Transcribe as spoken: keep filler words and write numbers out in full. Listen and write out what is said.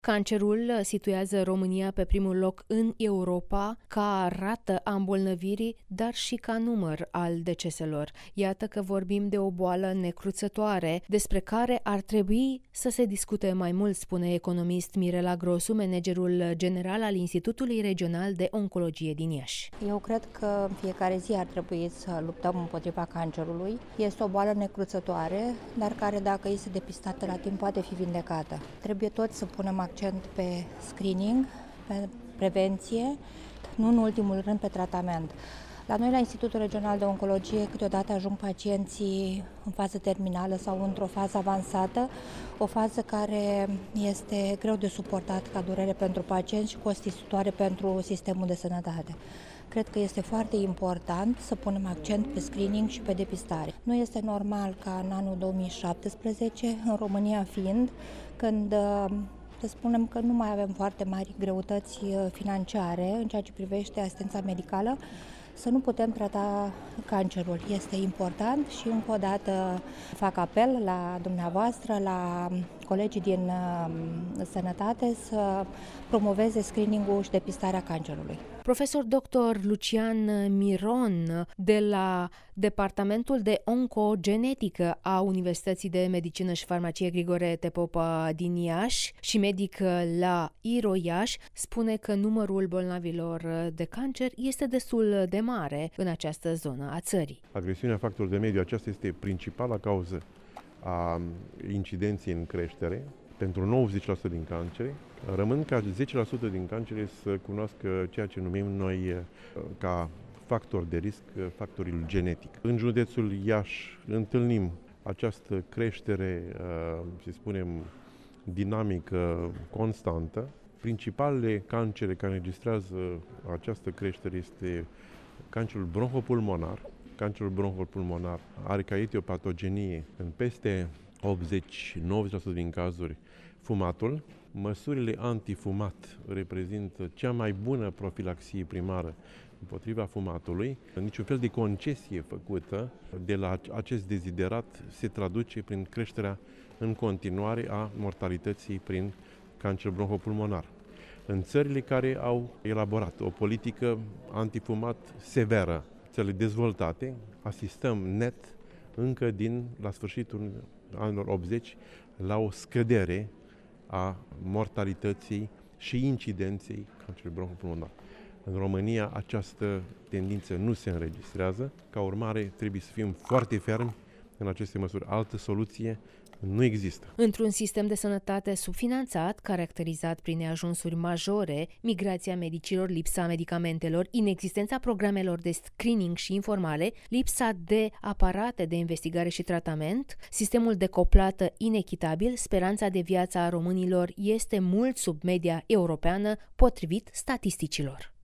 Cancerul situează România pe primul loc în Europa ca rată a îmbolnăvirii, dar și ca număr al deceselor. Iată că vorbim de o boală necruțătoare, despre care ar trebui să se discute mai mult, spune economist Mirela Grosu, managerul general al Institutului Regional de Oncologie din Iași. Eu cred că în fiecare zi ar trebui să luptăm împotriva cancerului. Este o boală necruțătoare, dar care, dacă este depistată la timp, poate fi vindecată. Trebuie toți să punem accent pe screening, pe prevenție, nu în ultimul rând pe tratament. La noi, la Institutul Regional de Oncologie, câteodată ajung pacienții în fază terminală sau într-o fază avansată, o fază care este greu de suportat ca durere pentru pacienți și costisitoare pentru sistemul de sănătate. Cred că este foarte important să punem accent pe screening și pe depistare. Nu este normal ca în anul două mii șaptesprezece, în România fiind, când să spunem că nu mai avem foarte mari greutăți financiare în ceea ce privește asistența medicală, să nu putem trata cancerul. Este important și încă o dată fac apel la dumneavoastră, la colegii din sănătate să promoveze screening-ul și depistarea cancerului. Profesor doctor Lucian Miron de la Departamentul de Oncogenetică a Universității de Medicină și Farmacie Grigore Tepopa din Iași și medic la I R O Iași spune că numărul bolnavilor de cancer este destul de mare în această zonă a țării. Agresiunea factorilor de mediu, aceasta este principala cauză a incidenței în creștere pentru nouăzeci la sută din cancere, rămân ca zece la sută din cancere să cunoască ceea ce numim noi ca factor de risc, factorul genetic. În județul Iași întâlnim această creștere, să spunem, dinamică, constantă. Principalele cancere care înregistrează această creștere este cancerul bronhopulmonar. Cancerul bronhopulmonar are ca etiopatogenie în peste optzeci nouăzeci la sută din cazuri fumatul. Măsurile antifumat reprezintă cea mai bună profilaxie primară împotriva fumatului. Niciun fel de concesie făcută de la acest deziderat se traduce prin creșterea în continuare a mortalității prin cancer bronhopulmonar. În țările care au elaborat o politică antifumat severă, țările dezvoltate, asistăm net încă din la sfârșitul anilor optzeci la o scădere a mortalității și incidenței cancerului bronhopulmonar. În România această tendință nu se înregistrează, ca urmare trebuie să fim foarte fermi în aceste măsuri. Altă soluție nu există. Într-un sistem de sănătate subfinanțat, caracterizat prin neajunsuri majore, migrația medicilor, lipsa medicamentelor, inexistența programelor de screening și informale, lipsa de aparate de investigare și tratament, sistemul de coplată inechitabil, speranța de viață a românilor este mult sub media europeană, potrivit statisticilor.